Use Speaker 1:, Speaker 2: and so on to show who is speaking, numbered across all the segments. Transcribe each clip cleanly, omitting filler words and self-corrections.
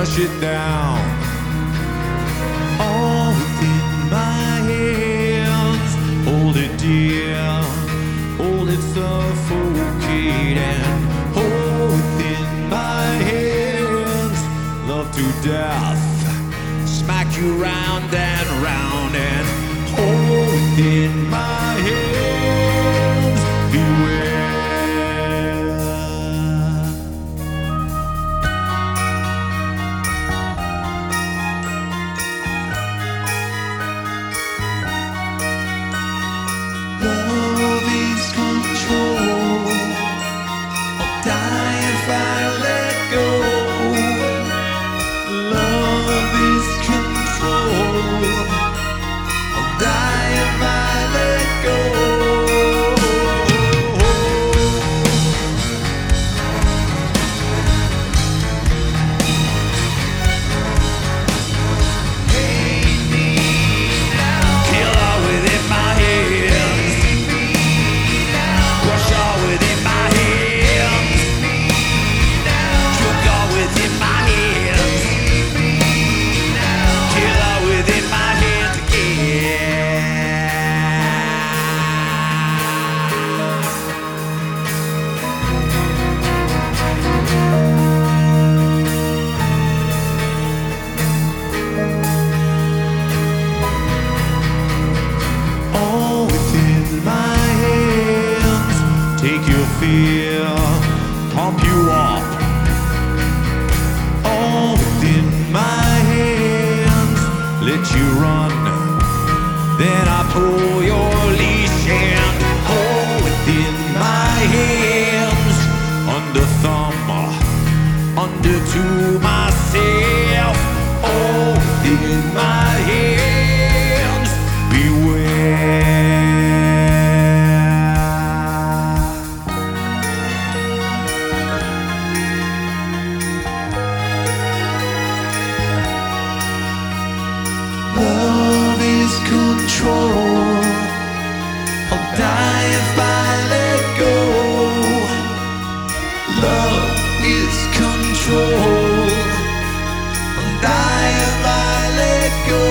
Speaker 1: crush it down. All within my hands, hold it dear, hold it suffocating. Hold within my hands, love to death, smack you round and round, and hold within my hands, beware. Love is control. I'll die if I let go. Love is control. I'll die if I let go. Hate me now. Kill all within my hands. Crush all within my hands. Choke all within my hands. Kill all within my hands again. All within my hands, take your fear, pump you up. All within my hands, let you run. Then I pull your leash and all within my hands, under thumb, under to myself. All within my hands, beware. Love is control. I'll die if I let go. Love is control. I'll die if I let go.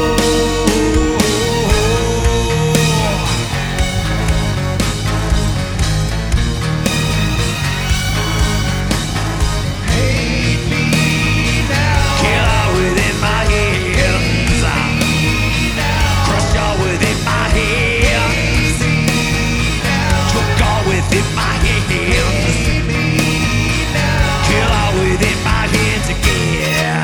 Speaker 1: Hate me now. Kill all within my hands. Crush all within my hands. Choke all within my hands. Kill all within my hands again.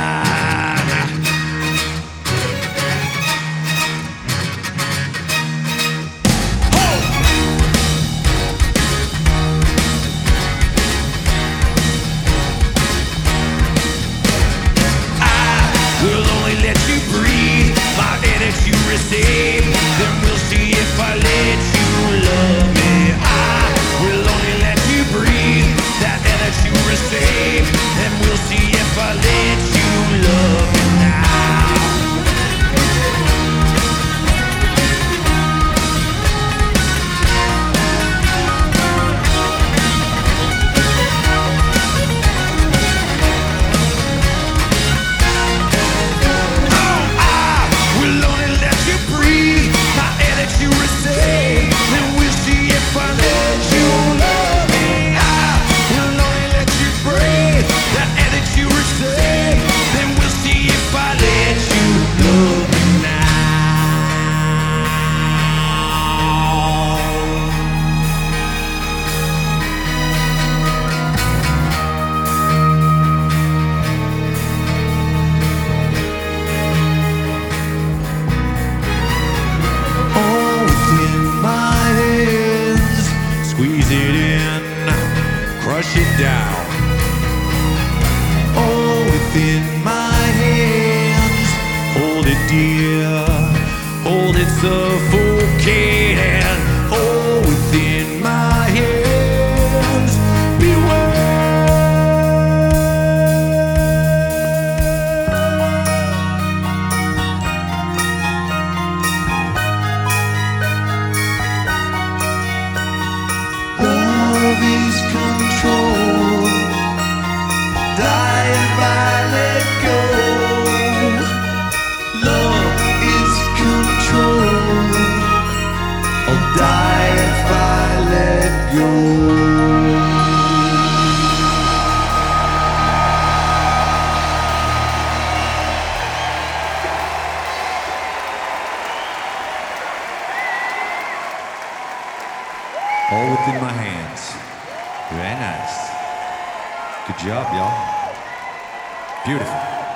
Speaker 1: We'll only let you breathe my air that you receive. Then we'll see if I let you love me. I will only let you breathe that air that you receive. Then we'll see if I let you love me now. We'll only let you breathe my air that you receive. Then we'll see if I let you love me. We'll only let you breathe that air that you receive. Then we'll see if I let you love me now. All within my hands, squeeze it in, crush it down. All within my hands, hold it dear, hold it suffocating. All within my hands, beware. Love is control. Die if I let go. All within my hands. Very nice. Good job, y'all. Beautiful.